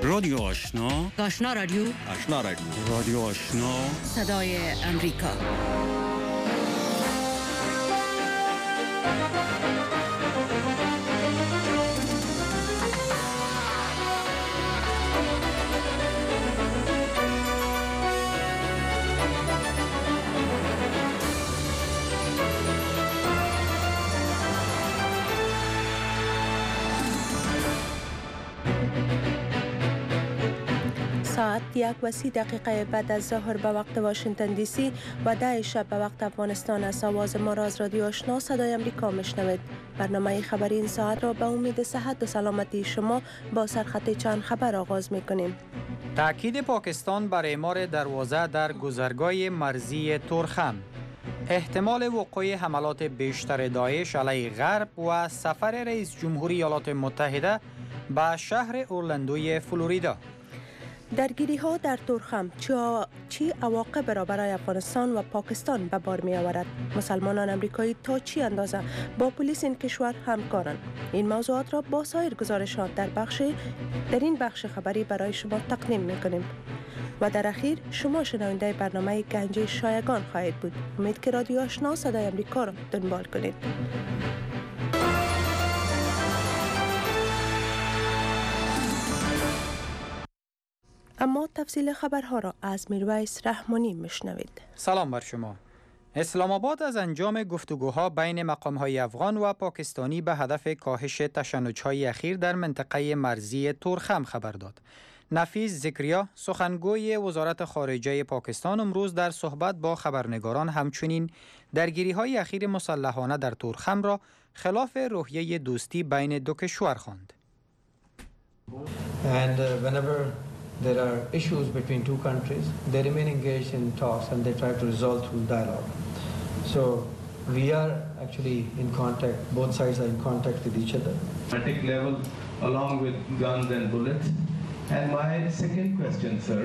رادیو آشنا، آشنا رادیو، آشنا رادیو، رادیو آشنا، صدای امریکا. ساعت 1:30 بعد از ظهر به وقت واشنگتن دی سی و 10 شب به وقت افغانستان است. آواز ما را از رادیو آشنا صدای امریکا میشنوید. برنامه خبری این ساعت را به امید صحت و سلامتی شما با سرخط چند خبر آغاز میکنیم. تأکید پاکستان بر اعمار دروازه در گذرگاه مرزی تورخم، احتمال وقوع حملات بیشتر داعش علیه غرب و سفر رئیس جمهوری ایالات متحده به شهر اورلندوی فلوریدا. درگیری ها در تورخم چی عواقب را برای افغانستان و پاکستان به بار می آورد؟ مسلمانان امریکایی تا چی اندازه با پلیس این کشور همکارند؟ این موضوعات را با سایر گزارشات در این بخش خبری برای شما تقدیم می کنیم. و در اخیر شما شنونده برنامه گنج شایگان خواهید بود. امید که رادیو آشنا صدای امریکا را دنبال کنید. اما تفصیل خبرها را از میرویس رحمانی میشنوید. سلام بر شما. اسلام آباد از انجام گفتگوها بین مقام‌های افغان و پاکستانی به هدف کاهش تشنج‌های اخیر در منطقه مرزی تورخم خبر داد. نفیس ذکریا، سخنگوی وزارت خارجه پاکستان، امروز در صحبت با خبرنگاران همچنین درگیری‌های اخیر مسلحانه در تورخم را خلاف روحیه دوستی بین دو کشور خواند. There are issues between two countries. They remain engaged in talks and they try to resolve through dialogue. So we are actually in contact, both sides are in contact with each other. Diplomatic level along with guns and bullets. And my second question, sir.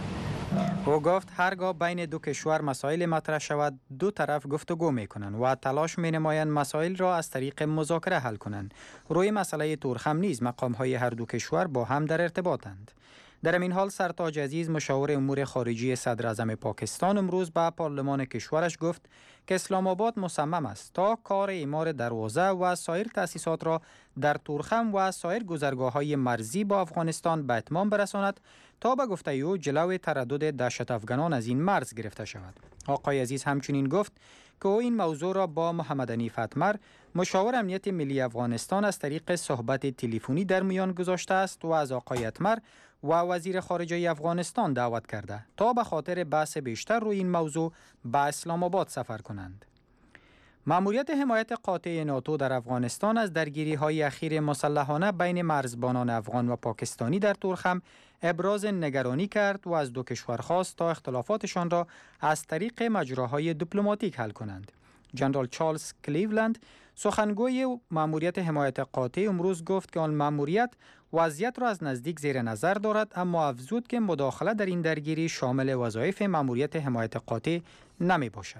او گفت هرگاه بین دو کشور مسائل مطرح شود دو طرف گفتگو میکنند و تلاش مینمایند مسائل را از طریق مذاکره حل کنند. روی مسئله تورخم نیز مقام‌های هر دو کشور با هم در ارتباطند. در این حال سرتاج عزیز مشاور امور خارجه صدر اعظم پاکستان امروز به پارلمان کشورش گفت که اسلام آباد مصمم است تا کار اعمار دروازه و سایر تأسیسات را در تورخم و سایر گذرگاه‌های مرزی با افغانستان به اتمام برساند تا به گفته او جلوی تردد دهشت افغانان از این مرز گرفته شود. آقای عزیز همچنین گفت که او این موضوع را با محمد حنیف اتمر مشاور امنیت ملی افغانستان از طریق صحبت تلفنی در میان گذاشته است و از آقای اتمر و وزیر خارجه افغانستان دعوت کرده تا به خاطر بحث بیشتر روی این موضوع به اسلام آباد سفر کنند. مأموریت حمایت قاطع ناتو در افغانستان از درگیری‌های اخیر مسلحانه بین مرزبانان افغان و پاکستانی در تورخم ابراز نگرانی کرد و از دو کشور خواست تا اختلافاتشان را از طریق مجراهای دیپلماتیک حل کنند. جنرال چارلز کلیولند، سخنگوی مأموریت حمایت قاطع، امروز گفت که آن مأموریت وضعیت را از نزدیک زیر نظر دارد، اما افزود که مداخله در این درگیری شامل وظایف مأموریت حمایت قاطع نمی باشد.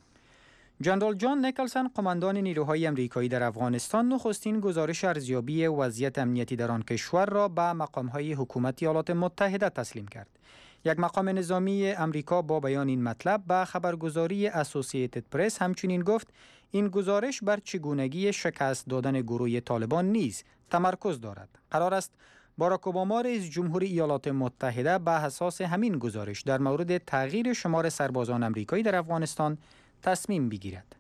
جنرال جان نیکلسن، قماندان نیروهای امریکایی در افغانستان، نخستین گزارش ارزیابی وضعیت امنیتی در آن کشور را به مقام‌های حکومت ایالات متحده تسلیم کرد. یک مقام نظامی امریکا با بیان این مطلب به خبرگزاری اسوسییتد پرس همچنین گفت این گزارش بر چگونگی شکست دادن گروه طالبان نیز تمرکز دارد. قرار است باراک اوباما رئیس جمهوری ایالات متحده به اساس همین گزارش در مورد تغییر شمار سربازان امریکایی در افغانستان تصمیم بگیرد.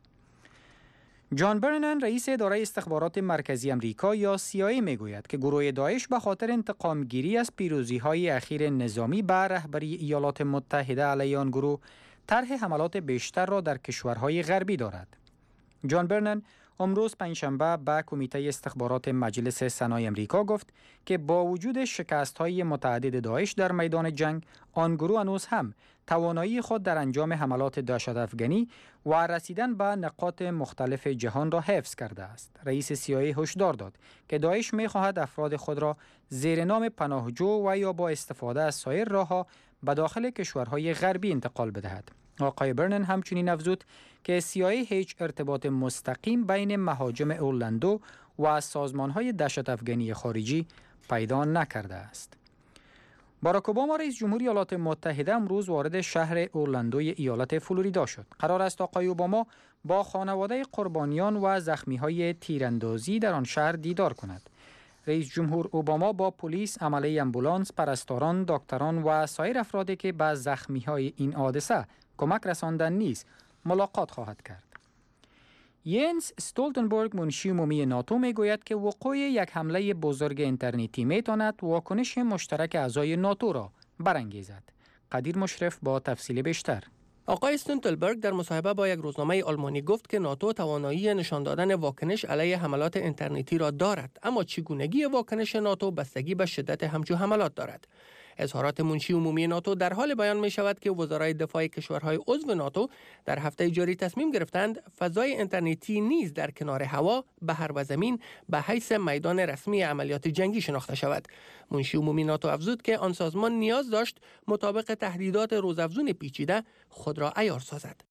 جان برنن، رئیس اداره استخبارات مرکزی امریکا یا CIA، میگوید که گروه داعش به خاطر انتقام گیری از پیروزی‌های اخیر نظامی به رهبری ایالات متحده علیه آن گروه طرح حملات بیشتر را در کشورهای غربی دارد. جان برنن امروز پنجشنبه به کمیته استخبارات مجلس سنای امریکا گفت که با وجود شکست‌های متعدد داعش در میدان جنگ، آن گروه هنوز هم توانایی خود در انجام حملات دهشت افغانی و رسیدن به نقاط مختلف جهان را حفظ کرده است. رئیس CIA هشدار داد که داعش می‌خواهد افراد خود را زیر نام پناهجو و یا با استفاده از سایر راه‌ها به داخل کشورهای غربی انتقال بدهد. آقای برنن همچنین افزود که CIA هیچ ارتباط مستقیم بین مهاجم اورلندو و سازمان‌های دهشت افغانی خارجی پیدا نکرده است. باراک اوباما رئیس جمهوری ایالات متحده امروز وارد شهر اورلندوی ایالت فلوریدا شد. قرار است آقای اوباما با خانواده قربانیان و زخمی‌های تیراندازی در آن شهر دیدار کند. رئیس جمهور اوباما با پلیس، عمله امبولانس، پرستاران، دکتران و سایر افرادی که به زخمی‌های این حادثه کمک رساندن نیز ملاقات خواهد کرد. ینس استولتنبرگ، منشی عمومی ناتو، میگوید که وقوع یک حمله بزرگ اینترنتی میتواند واکنش مشترک اعضای ناتو را برانگیزد. قدیر مشرف با تفصیل بیشتر. آقای استولتنبرگ در مصاحبه با یک روزنامه آلمانی گفت که ناتو توانایی نشان دادن واکنش علیه حملات اینترنتی را دارد، اما چگونگی واکنش ناتو بستگی به شدت همچون حملات دارد. اظهارات منشی عمومی ناتو در حال بیان می شود که وزرای دفاع کشورهای عضو ناتو در هفته جاری تصمیم گرفتند فضای اینترنتی نیز در کنار هوا، بحر و زمین به حیث میدان رسمی عملیات جنگی شناخته شود. منشی عمومی ناتو افزود که آن سازمان نیاز داشت مطابق تهدیدات روزافزون پیچیده خود را عیار سازد.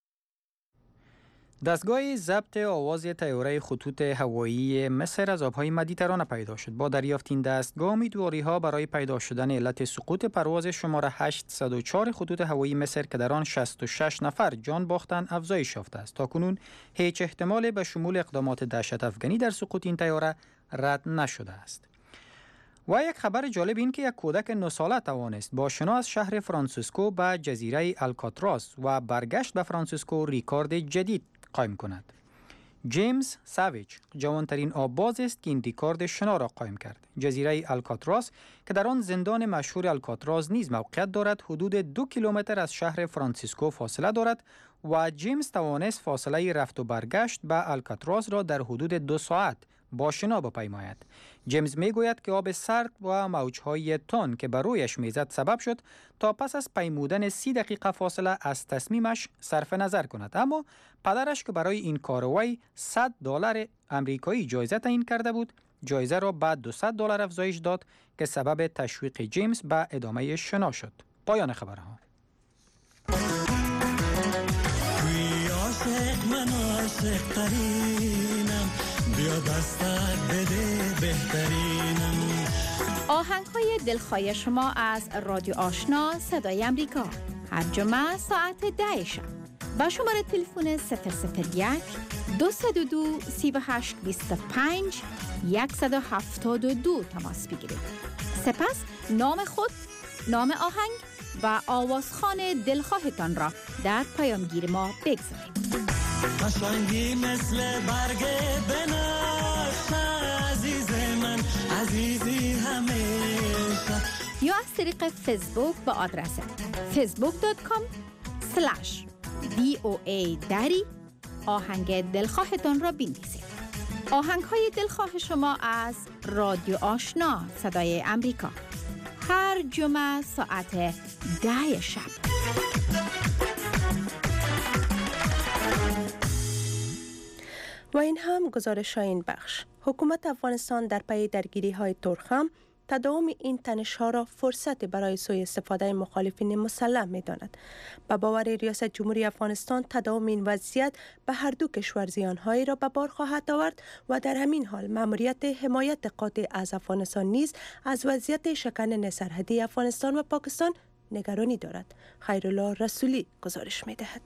دستگاه ضبط آواز طیاره خطوط هوایی مصر از آبهای مدیترانه پیدا شد. با دریافت این دستگاه امیدواری‌ها برای پیدا شدن علت سقوط پرواز شماره 804 خطوط هوایی مصر که در آن 66 نفر جان باختند افزایش یافته است. تاکنون هیچ احتمال به شمول اقدامات دهشت افغانی در سقوط این طیاره رد نشده است. و یک خبر جالب این که یک کودک 9 ساله توانست با شنا از شهر فرانسیسکو به جزیره الکاتراس و برگشت به فرانسیسکو ریکارد جدید قائم کند. جیمز ساویج جوانترین آبباز است که این ریکارد شنا را قائم کرد. جزیره الکاتراس که در آن زندان مشهور الکاتراس نیز موقعیت دارد، حدود 2 کیلومتر از شهر فرانسیسکو فاصله دارد و جیمز توانست فاصله رفت و برگشت به الکاتراس را در حدود 2 ساعت با شنا بپیماید. جیمز میگوید که آب سرد و موجهای تند که بر رویش میزد سبب شد تا پس از پیمودن 30 دقیقه فاصله از تصمیمش صرف نظر کند، اما پدرش که برای این کاروائی $100 آمریکایی جایزه تعیین کرده بود، جایزه را بعد $200 افزایش داد که سبب تشویق جیمز به ادامه شنا شد. پایان خبرها. آهنگ‌های دلخواه شما از رادیو آشنا صدای امریکا هر جمعه ساعت 10 شب با شماره تلفن 001 202 38 25 172 تماس بگیرید. سپس نام خود، نام آهنگ و آوازخوان دلخواهتان را در پیامگیر ما بگذارید. قشنگی مثل برگ بنفش عزیز من، عزیزی همیشه. یا از طریق فیسبوک با آدرس facebook.com/DOA آهنگ دلخواهتان را بنویسید. آهنگ‌های دلخواه شما از رادیو آشنا صدای امریکا هر جمعه ساعت 10 شب. و این هم گزارش این بخش. حکومت افغانستان در پی درگیری های تورخم تداوم این تنش ها را فرصت برای سوء استفاده مخالفین مسلح می داند. به باور ریاست جمهوری افغانستان تداوم این وضعیت به هر دو کشور زیانهایی را به بار خواهد آورد و در همین حال مأموریت حمایت قاطع از افغانستان نیز از وضعیت شکننه سرحدی افغانستان و پاکستان نگرانی دارد. خیرالله رسولی گزارش می دهد.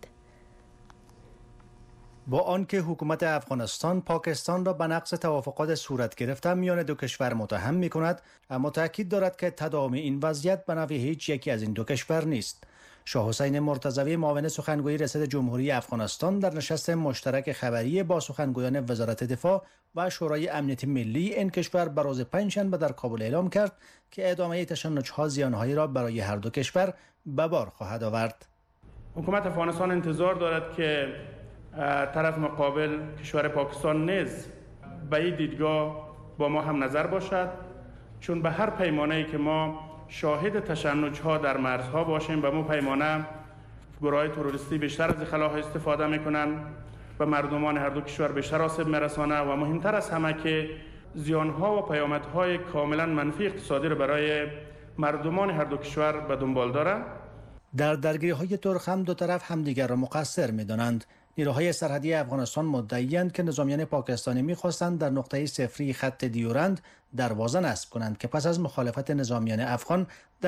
با آنکه حکومت افغانستان پاکستان را به نقض توافقات صورت گرفته میان دو کشور متهم می کند، اما تاکید دارد که تداوم این وضعیت به نفع هیچ یکی از این دو کشور نیست. شاه حسین مرتضوی معاون سخنگوی ریاست جمهوری افغانستان در نشست مشترک خبری با سخنگویان وزارت دفاع و شورای امنیت ملی این کشور به روز پنجشنبه در کابل اعلام کرد که ادامه تشنج‌ها زیانهایی را برای هر دو کشور به بار خواهد آورد. حکومت افغانستان انتظار دارد که طرف مقابل کشور پاکستان نیز به این دیدگاه با ما هم نظر باشد، چون به هر پیمانه‌ای که ما شاهد تشنج‌ها در مرزها باشیم، به مو پیمانه گروه‌های تروریستی بیشتر از خلاها استفاده می‌کنند و مردمان هر دو کشور بیشتر آسیب می‌رسانه و مهمتر از همه که زیان‌ها و پیامدهای کاملا منفی اقتصادی را برای مردمان هر دو کشور به دنبال دارد. در درگیری‌های تورخم دو طرف همدیگر را مقصر می‌دانند. نیروهای سرحدی افغانستان مدعی‌اند که نظامیان پاکستانی می‌خواستند در نقطه صفری خط دیورند دروازه نصب کنند که پس از مخالفت نظامیان افغان